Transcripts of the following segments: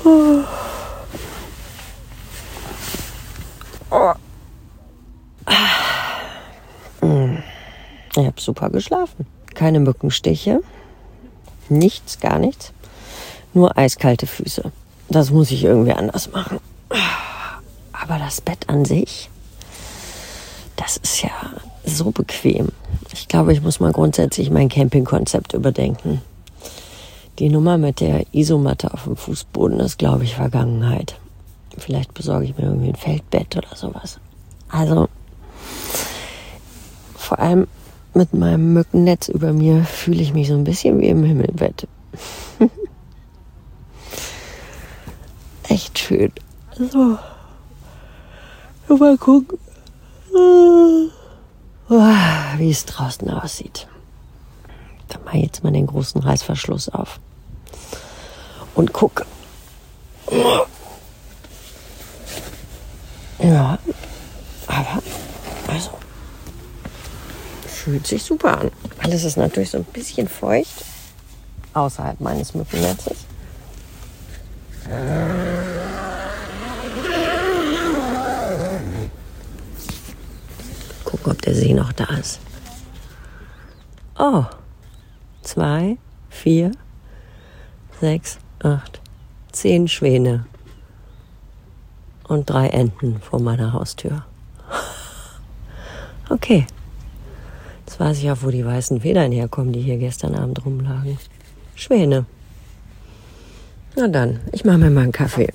Ich habe super geschlafen. Keine Mückenstiche. Nichts, gar nichts. Nur eiskalte Füße. Das muss ich irgendwie anders machen. Aber das Bett an sich, das ist ja so bequem. Ich glaube, ich muss mal grundsätzlich mein Campingkonzept überdenken. Die Nummer mit der Isomatte auf dem Fußboden ist, glaube ich, Vergangenheit. Vielleicht besorge ich mir irgendwie ein Feldbett oder sowas. Also, vor allem mit meinem Mückennetz über mir fühle ich mich so ein bisschen wie im Himmelbett. Echt schön. So. Mal gucken, wie es draußen aussieht. Dann mache ich jetzt mal den großen Reißverschluss auf. Und gucke. Ja, aber, also, fühlt sich super an. Alles ist natürlich so ein bisschen feucht, außerhalb meines Mückennetzes. Gucken, ob der See noch da ist. Oh, 2, 4, 6, 8, 10 Schwäne und 3 Enten vor meiner Haustür. Okay, jetzt weiß ich auch, wo die weißen Federn herkommen, die hier gestern Abend rumlagen. Schwäne. Na dann, ich mache mir mal einen Kaffee.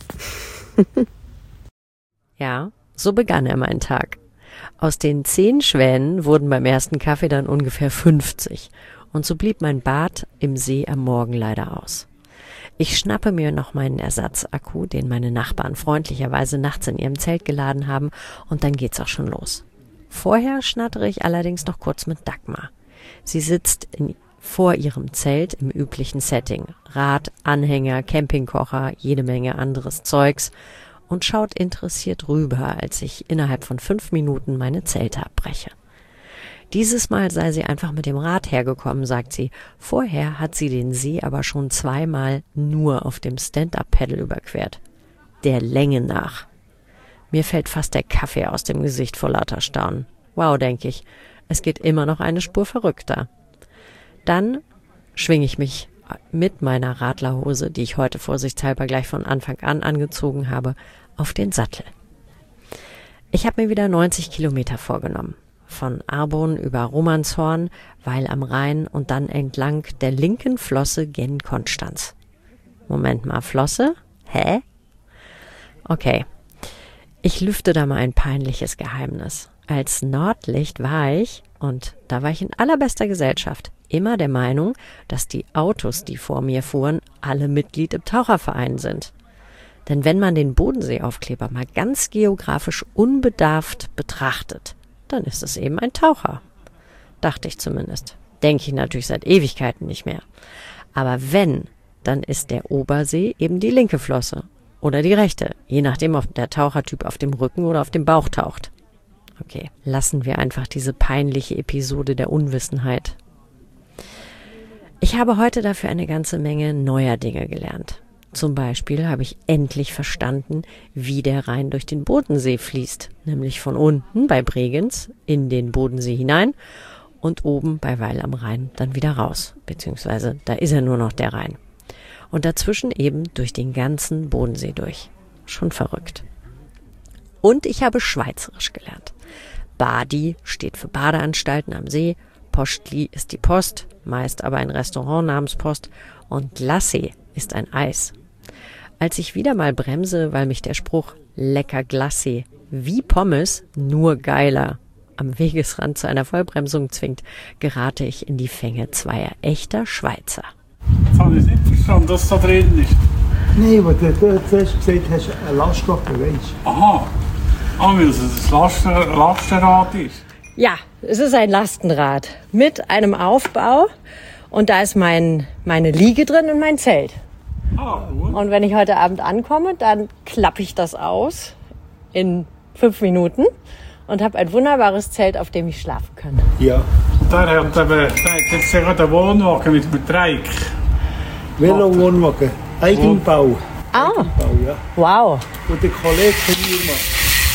Ja, so begann mein Tag. Aus den 10 Schwänen wurden beim ersten Kaffee dann ungefähr 50. Und so blieb mein Bad im See am Morgen leider aus. Ich schnappe mir noch meinen Ersatzakku, den meine Nachbarn freundlicherweise nachts in ihrem Zelt geladen haben, und dann geht's auch schon los. Vorher schnattere ich allerdings noch kurz mit Dagmar. Sie sitzt vor ihrem Zelt im üblichen Setting. Rad, Anhänger, Campingkocher, jede Menge anderes Zeugs, und schaut interessiert rüber, als ich innerhalb von 5 Minuten meine Zelte abbreche. Dieses Mal sei sie einfach mit dem Rad hergekommen, sagt sie. Vorher hat sie den See aber schon 2-mal nur auf dem Stand-Up-Paddle überquert. Der Länge nach. Mir fällt fast der Kaffee aus dem Gesicht vor lauter Staunen. Wow, denke ich, es geht immer noch eine Spur verrückter. Dann schwinge ich mich mit meiner Radlerhose, die ich heute vorsichtshalber gleich von Anfang an angezogen habe, auf den Sattel. Ich habe mir wieder 90 Kilometer vorgenommen. Von Arbon über Romanshorn, Weil am Rhein und dann entlang der linken Flosse gen Konstanz. Moment mal, Flosse? Hä? Okay. Ich lüfte da mal ein peinliches Geheimnis. Als Nordlicht war ich, und da war ich in allerbester Gesellschaft, immer der Meinung, dass die Autos, die vor mir fuhren, alle Mitglied im Taucherverein sind. Denn wenn man den Bodenseeaufkleber mal ganz geografisch unbedarft betrachtet, dann ist es eben ein Taucher. Dachte ich zumindest. Denke ich natürlich seit Ewigkeiten nicht mehr. Aber wenn, dann ist der Obersee eben die linke Flosse oder die rechte, je nachdem, ob der Tauchertyp auf dem Rücken oder auf dem Bauch taucht. Okay, lassen wir einfach diese peinliche Episode der Unwissenheit. Ich habe heute dafür eine ganze Menge neuer Dinge gelernt. Zum Beispiel habe ich endlich verstanden, wie der Rhein durch den Bodensee fließt, nämlich von unten bei Bregenz in den Bodensee hinein und oben bei Weil am Rhein dann wieder raus, beziehungsweise da ist ja nur noch der Rhein. Und dazwischen eben durch den ganzen Bodensee durch. Schon verrückt. Und ich habe Schweizerisch gelernt. Badi steht für Badeanstalten am See, Postli ist die Post, meist aber ein Restaurant namens Post, und Glacé ist ein Eis. Als ich wieder mal bremse, weil mich der Spruch lecker Glacé wie Pommes, nur geiler am Wegesrand zu einer Vollbremsung zwingt, gerate ich in die Fänge zweier echter Schweizer. Jetzt habe ich nicht verstanden, dass es da drin ist. Nein, aber du zuerst gesagt hast, ein Lastwagen, weißt du? Aha, weil es ein Lastenrad ist. Ja, es ist ein Lastenrad mit einem Aufbau und da ist meine Liege drin und mein Zelt. Ah, gut. Und wenn ich heute Abend ankomme, dann klappe ich das aus in 5 Minuten und habe ein wunderbares Zelt, auf dem ich schlafen kann. Ja. Der hat jetzt gerade einen Wohnwagen mit Dreieck. Velo-Wohnwagen, Eigenbau. Eigenbau, ja. Wow. Und der Kollege von mir macht.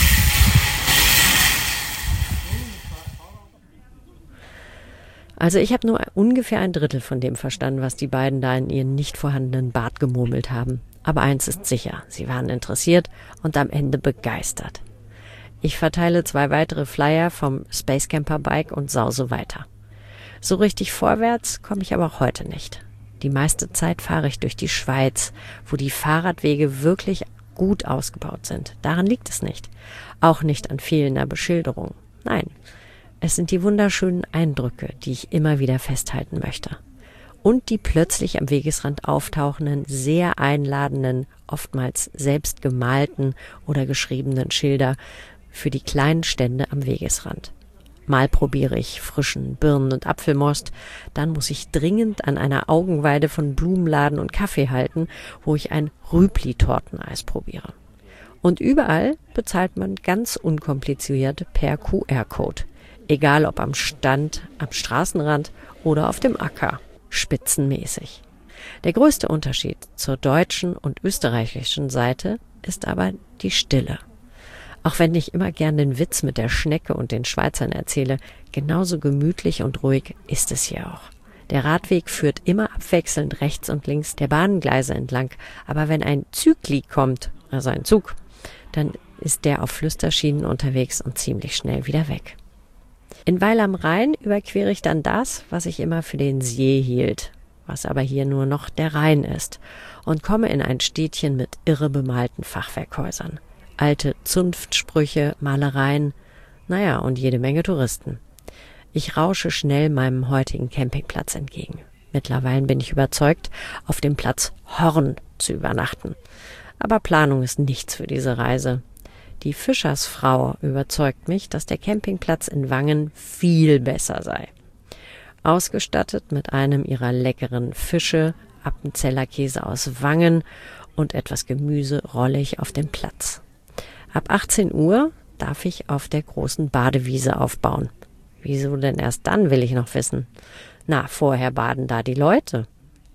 Also ich habe nur ungefähr ein Drittel von dem verstanden, was die beiden da in ihren nicht vorhandenen Bart gemurmelt haben. Aber eins ist sicher, sie waren interessiert und am Ende begeistert. Ich verteile 2 weitere Flyer vom Space Camper Bike und sause weiter. So richtig vorwärts komme ich aber auch heute nicht. Die meiste Zeit fahre ich durch die Schweiz, wo die Fahrradwege wirklich gut ausgebaut sind. Daran liegt es nicht. Auch nicht an fehlender Beschilderung. Nein. Es sind die wunderschönen Eindrücke, die ich immer wieder festhalten möchte. Und die plötzlich am Wegesrand auftauchenden, sehr einladenden, oftmals selbst gemalten oder geschriebenen Schilder für die kleinen Stände am Wegesrand. Mal probiere ich frischen Birnen- und Apfelmost, dann muss ich dringend an einer Augenweide von Blumenladen und Kaffee halten, wo ich ein Rübli-Torteneis probiere. Und überall bezahlt man ganz unkompliziert per QR-Code. Egal ob am Stand, am Straßenrand oder auf dem Acker, spitzenmäßig. Der größte Unterschied zur deutschen und österreichischen Seite ist aber die Stille. Auch wenn ich immer gern den Witz mit der Schnecke und den Schweizern erzähle, genauso gemütlich und ruhig ist es hier auch. Der Radweg führt immer abwechselnd rechts und links der Bahngleise entlang, aber wenn ein Zügli kommt, also ein Zug, dann ist der auf Flüsterschienen unterwegs und ziemlich schnell wieder weg. In Weil am Rhein überquere ich dann das, was ich immer für den See hielt, was aber hier nur noch der Rhein ist, und komme in ein Städtchen mit irre bemalten Fachwerkhäusern. Alte Zunftsprüche, Malereien, naja, und jede Menge Touristen. Ich rausche schnell meinem heutigen Campingplatz entgegen. Mittlerweile bin ich überzeugt, auf dem Platz Horn zu übernachten. Aber Planung ist nichts für diese Reise. Die Fischersfrau überzeugt mich, dass der Campingplatz in Wangen viel besser sei. Ausgestattet mit einem ihrer leckeren Fische, Appenzeller Käse aus Wangen und etwas Gemüse rolle ich auf den Platz. Ab 18 Uhr darf ich auf der großen Badewiese aufbauen. Wieso denn erst dann, will ich noch wissen. Na, vorher baden da die Leute.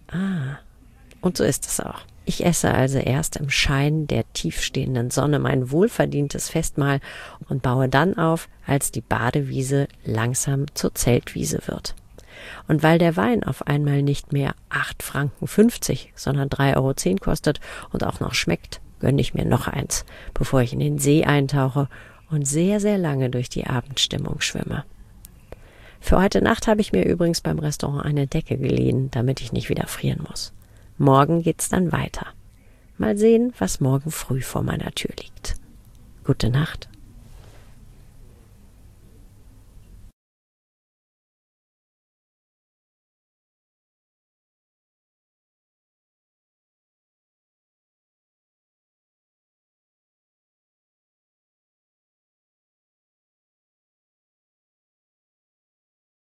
Und so ist es auch. Ich esse also erst im Schein der tiefstehenden Sonne mein wohlverdientes Festmahl und baue dann auf, als die Badewiese langsam zur Zeltwiese wird. Und weil der Wein auf einmal nicht mehr 8,50 Franken, sondern 3,10 € kostet und auch noch schmeckt, gönne ich mir noch eins, bevor ich in den See eintauche und sehr, sehr lange durch die Abendstimmung schwimme. Für heute Nacht habe ich mir übrigens beim Restaurant eine Decke geliehen, damit ich nicht wieder frieren muss. Morgen geht's dann weiter. Mal sehen, was morgen früh vor meiner Tür liegt. Gute Nacht.